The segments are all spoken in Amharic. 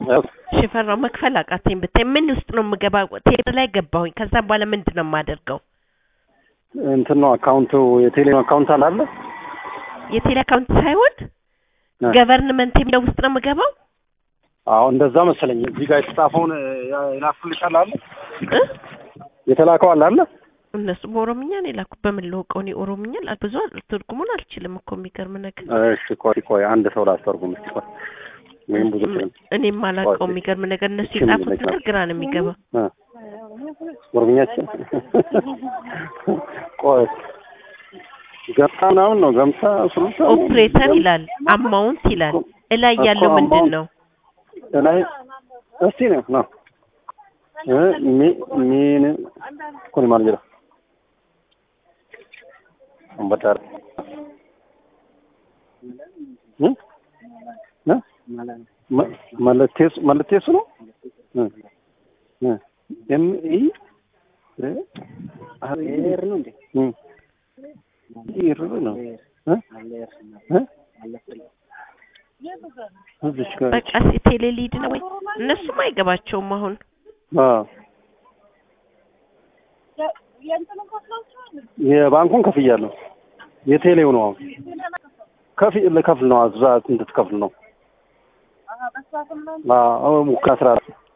ሽፈራው መክፈል አቃተኝ ብታይ ምን ውስጥ ነው የምገባው? ቴሌ ላይ ገባሁኝ። ከዛ በኋላ ምንድነው የማደርገው? እንትን ነው አካውንቱ የቴሌ አካውንት አለ የቴሌ አካውንት ሳይሆን ገቨርንመንት የሚለው ውስጥ ነው የምገባው። አዎ እንደዛ መሰለኝ። እዚህ ጋር የተጻፈውን ይላክልሻል አለ የተላከው አለ እነሱ በኦሮምኛ ነው የላኩት። በምን ልወቀው? እኔ ኦሮምኛ ብዙ ትርጉሙን አልችልም እኮ የሚገርም ነገር። እሺ ቆይ አንድ ሰው ላስተርጉም እስኪ ቆይ ወይም ብዙ እኔም ማላውቀው የሚገርም ነገር እነሱ የጻፉት ነገር ግራ ነው የሚገባው። ኦሮምኛች ቆይ ገምታ ነው ገምታ ሱሉታ ኦፕሬተር ይላል አማውንት ይላል እላይ ያለው ምንድነው? እላይ እስቲ ነው ምን ኮኒ ማርጀራ አንበጣር ማለቴስ ነው ኤም ኢ አር ነው እንዴ ይርብ ነው በቃ ቴሌ ሊድ ነው ወይ እነሱም አይገባቸውም አሁን የባንኩን ከፍያለሁ የቴሌው ነው ከፍል ነው አዛት እንድትከፍል ነው ሙከስራ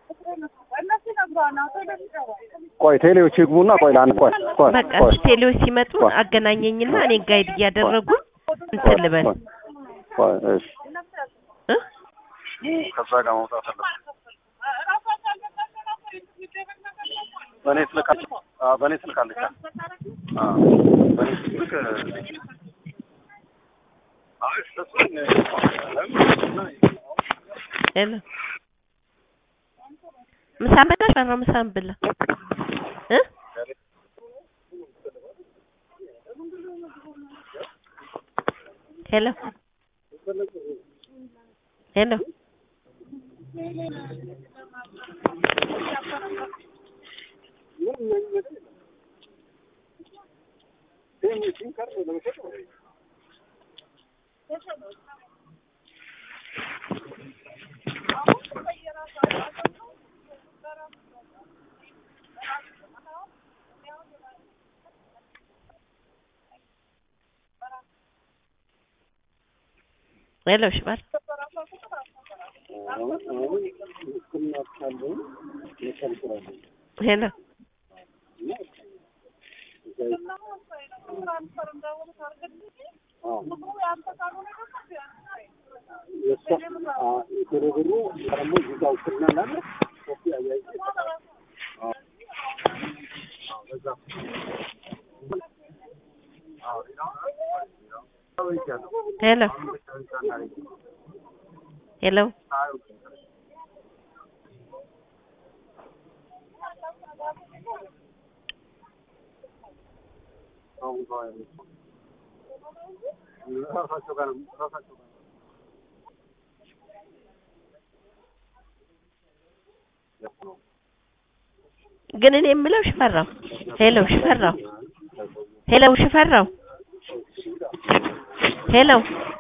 ቆይ ቴሌዎች ይግቡና ቆይ ላን ቆይ በቃ ቴሌዎች ሲመጡ አገናኘኝና እኔ ጋይድ እያደረጉ እንትን ልበል ቆይ እሺ ከዛ ጋር መውጣት አለበት በኔ ስልክ አለች በኔ ስልክ ሄሎ ምሳም በቃ ፈራው ምሳም ብላ ሄሎ ሄሎ ሄሎ ሽባል ሄሎ ሄሎ ሄሎ ግን እኔ የምለው ሽፈራው ሄሎ ሽፈራው ሄሎ